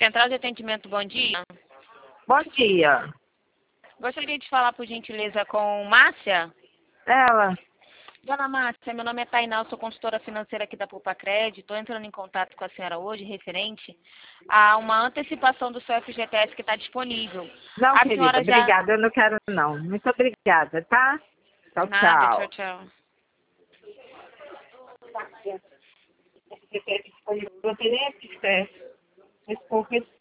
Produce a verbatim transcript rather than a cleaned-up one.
Central de Atendimento, bom dia. Bom dia. Gostaria de falar, por gentileza, com Márcia. Ela. Dona Márcia, meu nome é Tainá, eu sou consultora financeira aqui da Poupa Crédito. Estou entrando em contato com a senhora hoje, referente a uma antecipação do seu F G T S que está disponível. Não, A querida, senhora já... obrigada. Eu não quero, não. Muito obrigada, tá? Tchau, Nada, tchau, tchau. tchau. Você nem é